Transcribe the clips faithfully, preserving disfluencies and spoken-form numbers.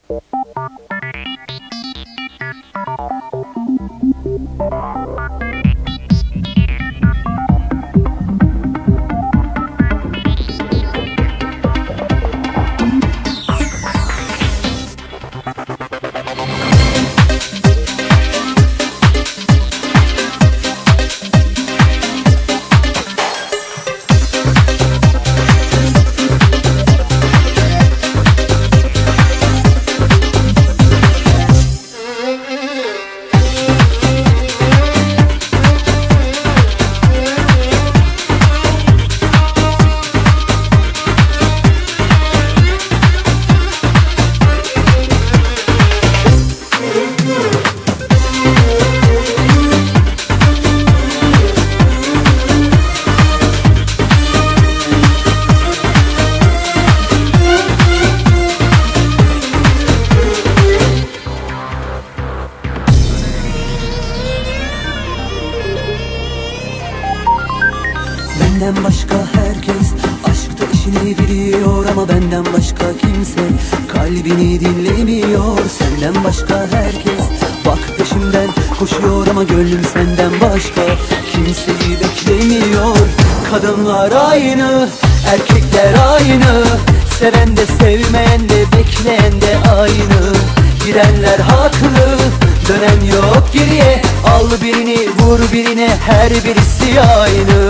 Benden başka herkes aşkta işini biliyor, ama benden başka kimse kalbini dinlemiyor. Senden başka herkes bak peşimden koşuyor, ama gönlüm senden başka kimseyi beklemiyor. Kadınlar aynı, erkekler aynı, seven de sevmeyen de bekleyen de aynı. Gidenler haklı, dönen yok geriye, al birini vur birine, her birisi aynı.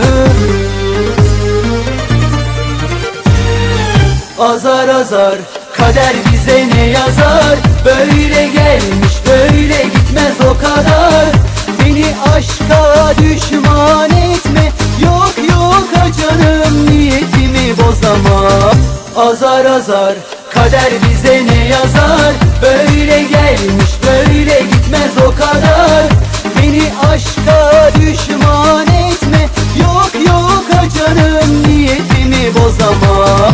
Azar azar kader bize ne yazar, böyle gelmiş böyle gitmez o kadar. Beni aşka düşman etme, yok yok ha canım, niyetimi bozamam. Azar azar kader bize ne yazar, böyle gelmiş böyle gitmez o kadar. Beni aşka düşman etme, yok yok ha canım, niyetimi bozamam.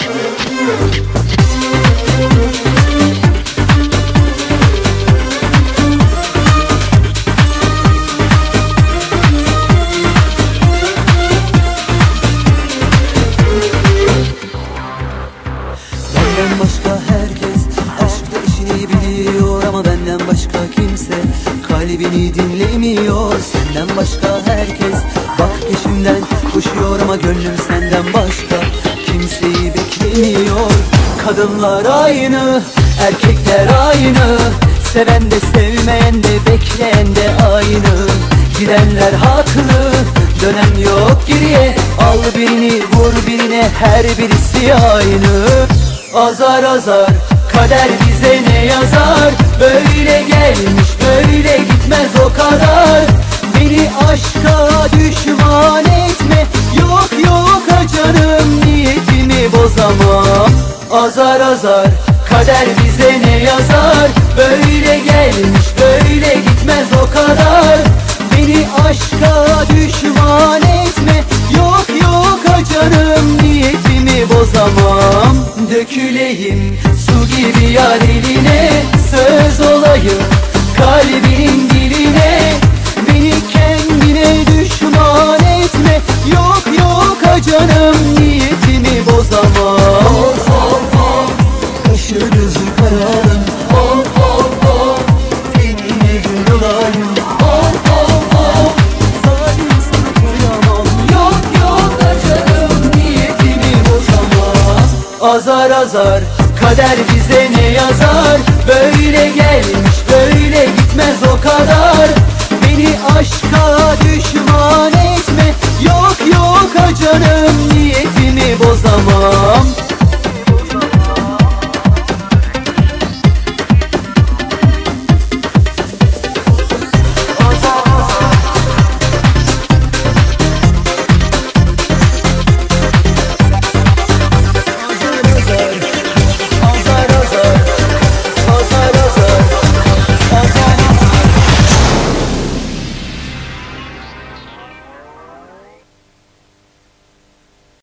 Benden başka herkes aşkta işini biliyor, ama benden başka kimse kalbini dinlemiyor. Senden başka herkes bak peşimden koşuyor, ama gönlüm senden başka kimseyi beklemiyor. Kadınlar aynı, erkekler aynı, seven de sevmeyen de bekleyen de aynı. Gidenler haklı, dönen yok geriye, al birini vur birine, her birisi aynı. Azar azar kader bize ne yazar, böyle gelmiş böyle gitmez o kadar. Beni aşka düşman etme, yok yok ha canım, niyetimi bozamam. Azar azar kader bize ne yazar, böyle gelmiş böyle gitmez o kadar. Beni aşka düşman etme, yok yok ha canım, niyetimi bozamam. Döküleyim su gibi yar eline, söz olayım kalbinin diline. Beni kendine düşman etme, yok yok ha canım, niyetimi bozamam. Oh oh oh, aşırı kararım. Oh oh oh, seninle gün olayım. Oh oh oh, zalim sana kıyamam. Yok yok ha canım, niyetimi bozamam. Azar azar kader bize ne yazar, böyle gelmiş böyle gitmez o kadar. Beni aşka düşman etme, yok yok ha canım, niyetimi bozamam.